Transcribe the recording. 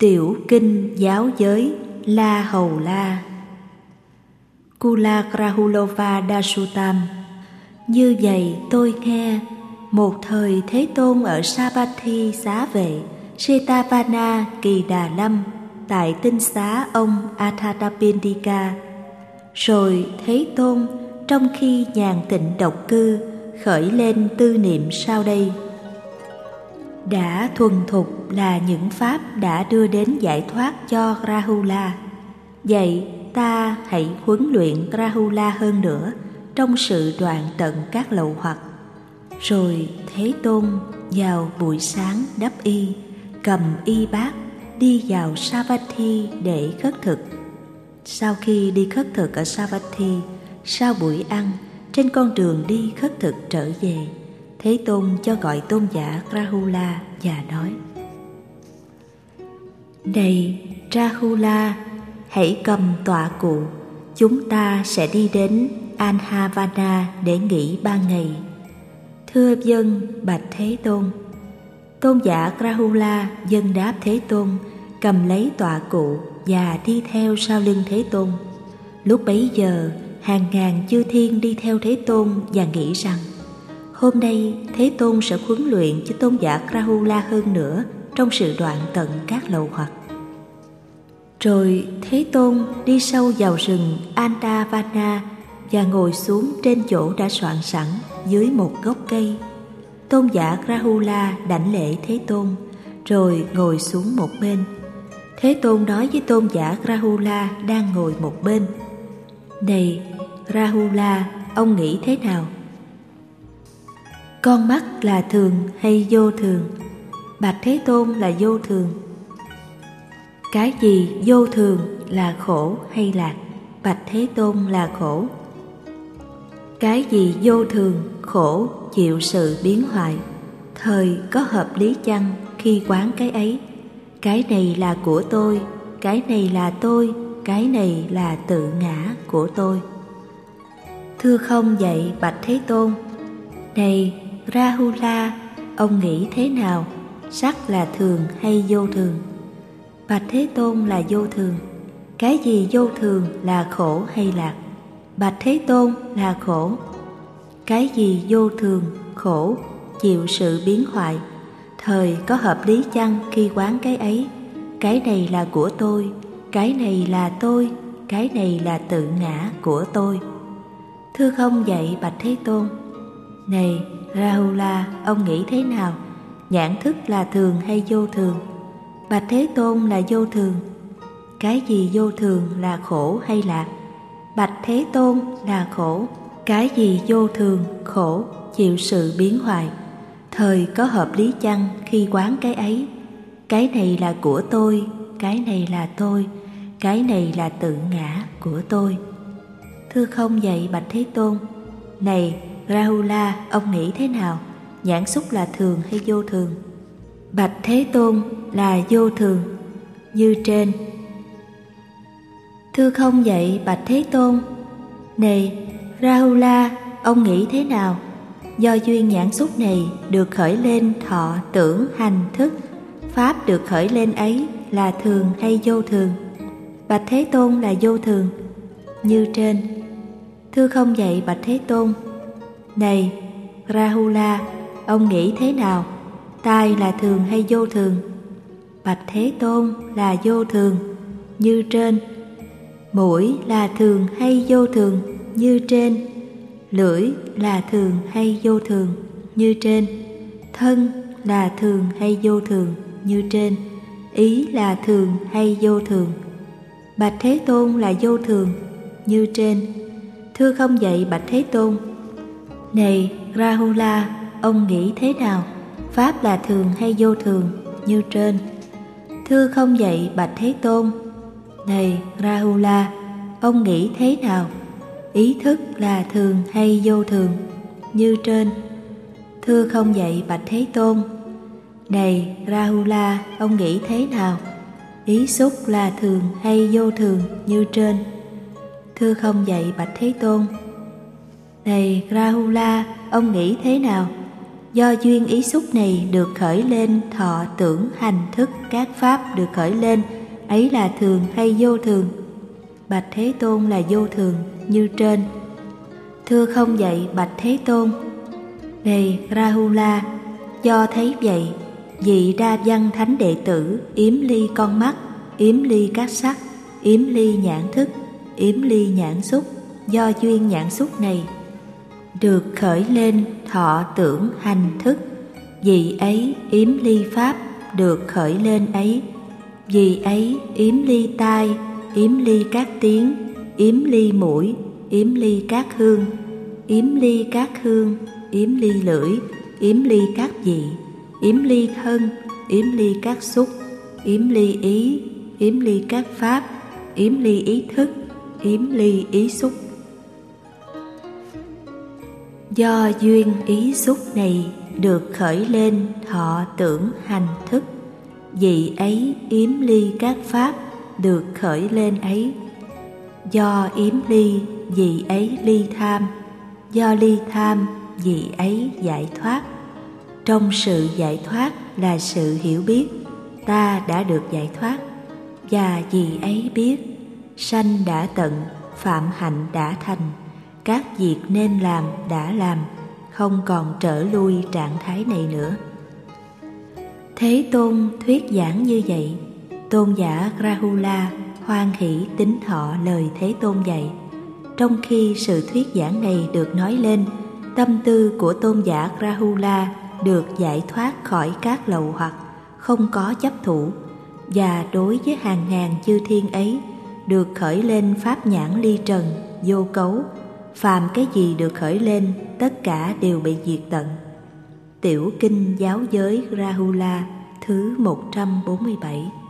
Tiểu kinh giáo giới La Hầu La. Kula Rahulova Dasutam. Như vậy tôi nghe, một thời Thế Tôn ở Savatthi xá vệ Setavana Kỳ Đà Lâm tại tinh xá ông Athatapindika. Rồi Thế Tôn trong khi nhàn tịnh độc cư khởi lên tư niệm sau đây: đã thuần thục là những pháp đã đưa đến giải thoát cho Rahula. Vậy ta hãy huấn luyện Rahula hơn nữa trong sự đoạn tận các lậu hoặc. Rồi Thế Tôn vào buổi sáng đắp y, cầm y bát đi vào Savatthi để khất thực. Sau khi đi khất thực ở Savatthi, sau buổi ăn, trên con đường đi khất thực trở về, Thế Tôn cho gọi tôn giả Rahula và nói: này Rahula, hãy cầm tọa cụ, chúng ta sẽ đi đến Anhavana để nghỉ 3 ngày. Thưa vâng, bạch Thế Tôn. Tôn giả Rahula vâng đáp Thế Tôn, cầm lấy tọa cụ và đi theo sau lưng Thế Tôn. Lúc bấy giờ, hàng ngàn chư thiên đi theo Thế Tôn và nghĩ rằng hôm nay Thế Tôn sẽ huấn luyện cho tôn giả Rahula hơn nữa trong sự đoạn tận các lậu hoặc. Rồi Thế Tôn đi sâu vào rừng Andavana và ngồi xuống trên chỗ đã soạn sẵn dưới một gốc cây. Tôn giả Rahula đảnh lễ Thế Tôn, rồi ngồi xuống một bên. Thế Tôn nói với tôn giả Rahula đang ngồi một bên: này Rahula, ông nghĩ thế nào? Con mắt là thường hay vô thường? Bạch Thế Tôn là vô thường. Cái gì vô thường, là khổ hay lạc? Bạch Thế Tôn là khổ. Cái gì vô thường, khổ, chịu sự biến hoại, thời có hợp lý chăng khi quán cái ấy? Cái này là của tôi, cái này là tôi, cái này là tự ngã của tôi. Thưa không vậy bạch Thế Tôn. Này Rahula, ông nghĩ thế nào? Sắc là thường hay vô thường? Bạch Thế Tôn là vô thường. Cái gì vô thường, là khổ hay lạc? Bạch Thế Tôn là khổ. Cái gì vô thường, khổ, chịu sự biến hoại, thời có hợp lý chăng khi quán cái ấy? Cái này là của tôi, cái này là tôi, cái này là tự ngã của tôi. Thưa không vậy bạch Thế Tôn. Này Rahula, ông nghĩ thế nào? Nhãn thức là thường hay vô thường? Bạch Thế Tôn là vô thường. Cái gì vô thường, là khổ hay lạc? Bạch Thế Tôn là khổ. Cái gì vô thường, khổ, chịu sự biến hoại, thời có hợp lý chăng khi quán cái ấy? Cái này là của tôi, cái này là tôi, cái này là tự ngã của tôi. Thưa không vậy bạch Thế Tôn. Này Rahula, ông nghĩ thế nào? Nhãn xúc là thường hay vô thường? Bạch Thế Tôn là vô thường, như trên. Thưa không vậy bạch Thế Tôn. Này Rahula, ông nghĩ thế nào? Do duyên nhãn xúc này được khởi lên thọ tưởng hành thức, pháp được khởi lên ấy là thường hay vô thường? Bạch Thế Tôn là vô thường, như trên. Thưa không vậy bạch Thế Tôn. Này Rahula, ông nghĩ thế nào? Tai là thường hay vô thường? Bạch Thế Tôn là vô thường, như trên. Mũi là thường hay vô thường? Như trên. Lưỡi là thường hay vô thường? Như trên. Thân là thường hay vô thường? Như trên. Ý là thường hay vô thường? Bạch Thế Tôn là vô thường, như trên. Thưa không vậy bạch Thế Tôn. Này Rahula, ông nghĩ thế nào? Pháp là thường hay vô thường? Như trên. Thưa không vậy bạch Thế Tôn. Này Rahula, ông nghĩ thế nào? Ý thức là thường hay vô thường? Như trên. Thưa không vậy bạch Thế Tôn. Này Rahula, ông nghĩ thế nào? Ý xúc là thường hay vô thường? Như trên. Thưa không vậy bạch Thế Tôn. Này Rahula, ông nghĩ thế nào? Do duyên ý xúc này được khởi lên, thọ tưởng hành thức các pháp được khởi lên, ấy là thường hay vô thường? Bạch Thế Tôn là vô thường như trên. Thưa không vậy bạch Thế Tôn. Này Rahula, do thấy vậy, vị đa văn thánh đệ tử yếm ly con mắt, yếm ly các sắc, yếm ly nhãn thức, yếm ly nhãn xúc, do duyên nhãn xúc này được khởi lên, thọ tưởng hành thức, vì ấy yếm ly pháp được khởi lên ấy, vì ấy yếm ly tai, yếm ly các tiếng, yếm ly mũi, yếm ly các hương, yếm ly các hương, yếm ly lưỡi, yếm ly các vị, yếm ly thân, yếm ly các xúc, yếm ly ý, yếm ly các pháp, yếm ly ý thức, yếm ly ý xúc. Do duyên ý xúc này được khởi lên, thọ tưởng hành thức, vị ấy yếm ly các pháp được khởi lên ấy. Do yếm ly, vị ấy ly tham, do ly tham, vị ấy giải thoát. Trong sự giải thoát là sự hiểu biết ta đã được giải thoát, và vị ấy biết sanh đã tận, phạm hạnh đã thành, các việc nên làm đã làm, không còn trở lui trạng thái này nữa. Thế Tôn thuyết giảng như vậy, tôn giả Rahula hoan hỷ tín thọ lời Thế Tôn dạy. Trong khi sự thuyết giảng này được nói lên, tâm tư của tôn giả Rahula được giải thoát khỏi các lậu hoặc, không có chấp thủ, và đối với hàng ngàn chư thiên ấy được khởi lên pháp nhãn ly trần, vô cấu. Phàm cái gì được khởi lên, tất cả đều bị diệt tận. Tiểu kinh giáo giới Rahula thứ 147.